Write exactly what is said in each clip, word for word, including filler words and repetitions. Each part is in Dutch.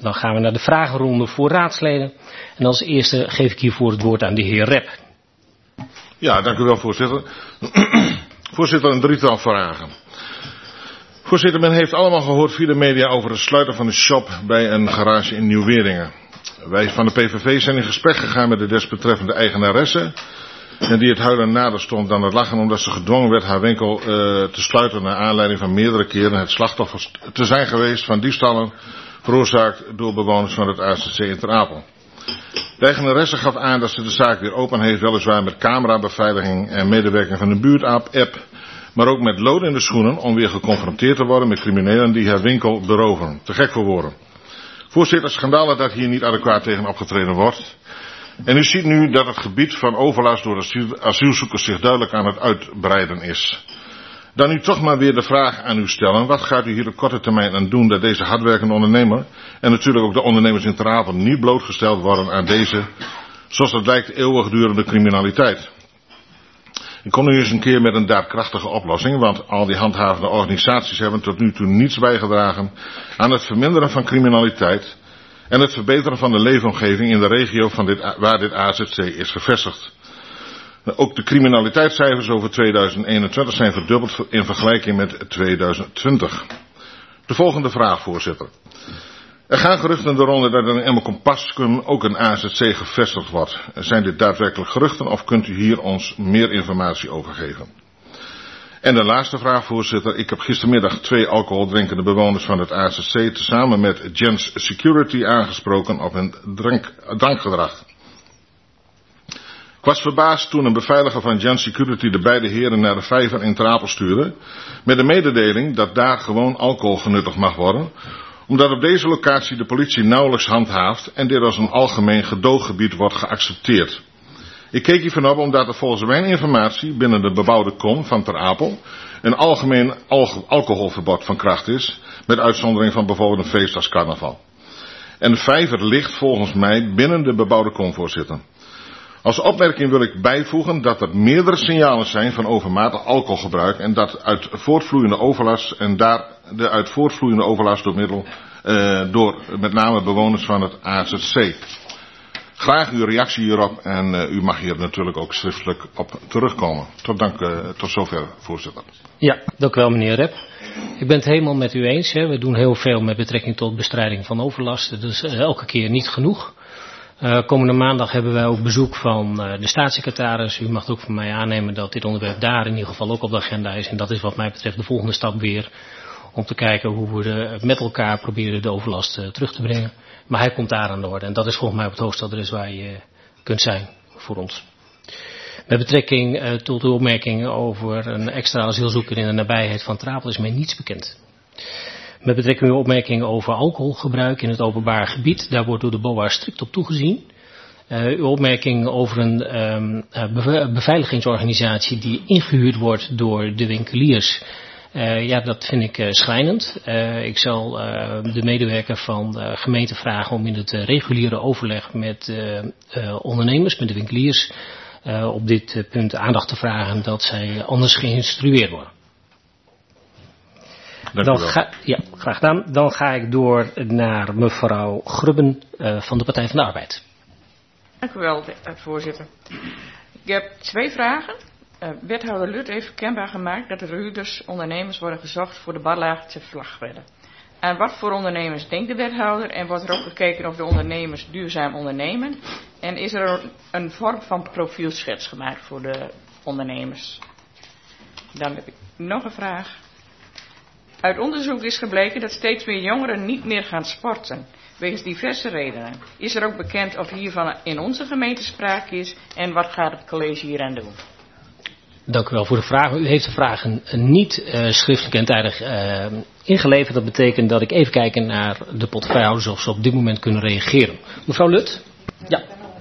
Dan gaan we naar de vragenronde voor raadsleden. En als eerste geef ik hiervoor het woord aan de heer Rep. Ja, dank u wel, voorzitter. Voorzitter, een drietal vragen. Voorzitter, men heeft allemaal gehoord via de media over het sluiten van de shop bij een garage in Nieuw-Weringen. Wij van de P V V zijn in gesprek gegaan met de desbetreffende eigenaresse. En die het huilen nader stond dan het lachen, omdat ze gedwongen werd haar winkel uh, te sluiten naar aanleiding van meerdere keren het slachtoffer te zijn geweest van diefstallen veroorzaakt door bewoners van het A Z C in Ter Apel. De eigenaresse gaf aan dat ze de zaak weer open heeft, weliswaar met camerabeveiliging en medewerking van de buurtapp, maar ook met lood in de schoenen om weer geconfronteerd te worden met criminelen die haar winkel beroven. Te gek voor woorden. Voorzitter, schandalig dat hier niet adequaat tegen opgetreden wordt. En u ziet nu dat het gebied van overlast door asiel, asielzoekers zich duidelijk aan het uitbreiden is. Dan nu toch maar weer de vraag aan u stellen. Wat gaat u hier op korte termijn aan doen dat deze hardwerkende ondernemer en natuurlijk ook de ondernemers in Ter Apel niet blootgesteld worden aan deze, zoals het lijkt, eeuwigdurende criminaliteit? Ik kom nu eens een keer met een daadkrachtige oplossing, want al die handhavende organisaties hebben tot nu toe niets bijgedragen aan het verminderen van criminaliteit en het verbeteren van de leefomgeving in de regio van dit, waar dit A Z C is gevestigd. Ook de criminaliteitscijfers over tweeduizend eenentwintig zijn verdubbeld in vergelijking met tweeduizend twintig. De volgende vraag, voorzitter. Er gaan geruchten de ronde dat in Emmer-Compascum ook een A Z C gevestigd wordt. Zijn dit daadwerkelijk geruchten of kunt u hier ons meer informatie over geven? En de laatste vraag, voorzitter. Ik heb gistermiddag twee alcoholdrinkende bewoners van het A Z C tezamen met Gens Security aangesproken op hun drank, drankgedrag. Ik was verbaasd toen een beveiliger van Gens Security de beide heren naar de vijver in Ter Apel stuurde met de mededeling dat daar gewoon alcohol genuttigd mag worden, omdat op deze locatie de politie nauwelijks handhaaft en dit als een algemeen gedooggebied wordt geaccepteerd. Ik keek hiervan op omdat er volgens mijn informatie binnen de bebouwde kom van Ter Apel een algemeen al- alcoholverbod van kracht is, met uitzondering van bijvoorbeeld een feest als carnaval. En de vijver ligt volgens mij binnen de bebouwde kom, voorzitter. Als opmerking wil ik bijvoegen dat er meerdere signalen zijn van overmatig alcoholgebruik en dat uit voortvloeiende overlast en daar de uit voortvloeiende overlast door middel uh, door met name bewoners van het A Z C. Graag uw reactie hierop en uh, u mag hier natuurlijk ook schriftelijk op terugkomen. Tot dank, uh, tot zover, voorzitter. Ja, dank u wel, meneer Rep. Ik ben het helemaal met u eens. Hè. We doen heel veel met betrekking tot bestrijding van overlast. Dus uh, elke keer niet genoeg. Uh, komende maandag hebben wij ook bezoek van uh, de staatssecretaris. U mag ook van mij aannemen dat dit onderwerp daar in ieder geval ook op de agenda is. En dat is wat mij betreft de volgende stap weer. Om te kijken hoe we de, met elkaar proberen de overlast uh, terug te brengen. Maar hij komt daar aan de orde. En dat is volgens mij op het hoofdstadadres waar je uh, kunt zijn voor ons. Met betrekking uh, tot de opmerking over een extra asielzoeker in de nabijheid van Ter Apel is mij niets bekend. Met betrekking tot uw opmerking over alcoholgebruik in het openbaar gebied, daar wordt door de B O A strikt op toegezien. Uh, uw opmerking over een um, beve- beveiligingsorganisatie die ingehuurd wordt door de winkeliers, uh, ja, dat vind ik uh, schrijnend. Uh, ik zal uh, de medewerker van de gemeente vragen om in het uh, reguliere overleg met uh, uh, ondernemers, met de winkeliers, uh, op dit uh, punt aandacht te vragen dat zij anders geïnstrueerd worden. Dan ga, ja, graag gedaan. Dan ga ik door naar mevrouw Grubben uh, van de Partij van de Arbeid. Dank u wel, voorzitter. Ik heb twee vragen. Uh, wethouder Lut heeft kenbaar gemaakt dat de verhuurders ondernemers worden gezocht voor de Badlaagse vlagredden. Aan wat voor ondernemers denkt de wethouder en wordt er ook gekeken of de ondernemers duurzaam ondernemen? En is er een vorm van profielschets gemaakt voor de ondernemers? Dan heb ik nog een vraag. Uit onderzoek is gebleken dat steeds meer jongeren niet meer gaan sporten, wegens diverse redenen. Is er ook bekend of hiervan in onze gemeente sprake is en wat gaat het college hier aan doen? Dank u wel voor de vraag. U heeft de vragen niet uh, schriftelijk en tijdig uh, ingeleverd. Dat betekent dat ik even kijk naar de portefeuillehouders of ze op dit moment kunnen reageren. Mevrouw Lut? Ja.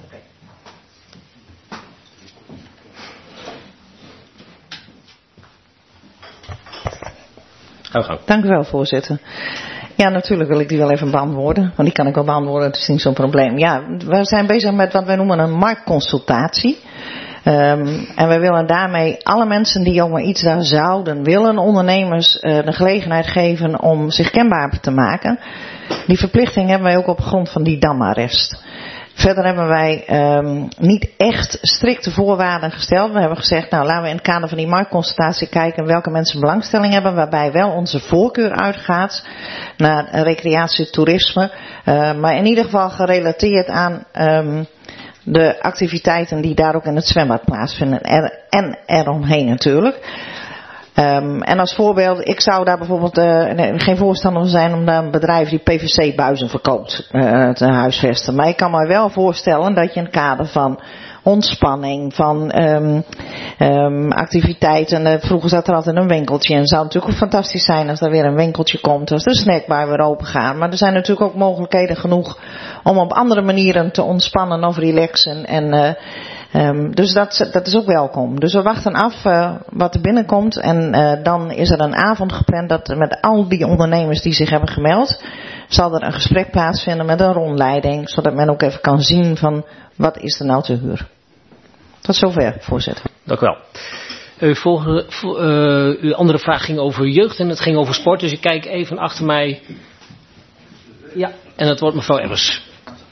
Dank u wel, voorzitter. Ja, natuurlijk wil ik die wel even beantwoorden. Want die kan ik wel beantwoorden, het is niet zo'n probleem. Ja, we zijn bezig met wat wij noemen een marktconsultatie. Um, en wij willen daarmee alle mensen die ook maar iets daar zouden willen, ondernemers, uh, de gelegenheid geven om zich kenbaar te maken. Die verplichting hebben wij ook op grond van die Dam-arrest. Verder hebben wij um, niet echt strikte voorwaarden gesteld. We hebben gezegd, nou laten we in het kader van die marktconsultatie kijken welke mensen belangstelling hebben, waarbij wel onze voorkeur uitgaat naar recreatie, toerisme. Uh, maar in ieder geval gerelateerd aan um, de activiteiten die daar ook in het zwembad plaatsvinden. Er, en eromheen natuurlijk. Um, en als voorbeeld, ik zou daar bijvoorbeeld uh, geen voorstander van zijn om daar een bedrijf die P V C-buizen verkoopt uh, te huisvesten. Maar ik kan me wel voorstellen dat je in het kader van ontspanning, van um, um, activiteiten. Uh, vroeger zat er altijd een winkeltje en het zou natuurlijk ook fantastisch zijn als er weer een winkeltje komt, als de snackbar weer open gaat. Maar er zijn natuurlijk ook mogelijkheden genoeg om op andere manieren te ontspannen of relaxen. En uh, Um, dus dat, dat is ook welkom. Dus we wachten af uh, wat er binnenkomt. En uh, dan is er een avond gepland dat met al die ondernemers die zich hebben gemeld, zal er een gesprek plaatsvinden met een rondleiding. Zodat men ook even kan zien van wat is er nou te huur. Tot zover, voorzitter. Dank u wel. Uw, volgende, uh, uw andere vraag ging over jeugd en het ging over sport. Dus ik kijk even achter mij. Ja, en het wordt mevrouw Ebbers.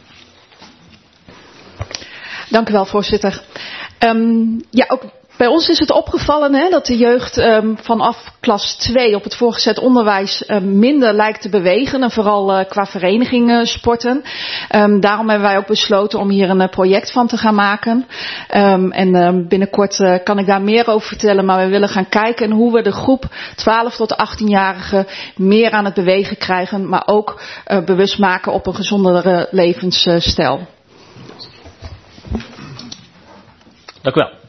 Dank u wel, voorzitter. Um, ja, ook bij ons is het opgevallen hè, dat de jeugd um, vanaf klas twee op het voortgezet onderwijs um, minder lijkt te bewegen. En vooral uh, qua verenigingen sporten. Um, daarom hebben wij ook besloten om hier een uh, project van te gaan maken. Um, en um, binnenkort uh, kan ik daar meer over vertellen. Maar we willen gaan kijken hoe we de groep twaalf tot achttienjarigen meer aan het bewegen krijgen. Maar ook uh, bewust maken op een gezondere levensstijl. Dank u wel.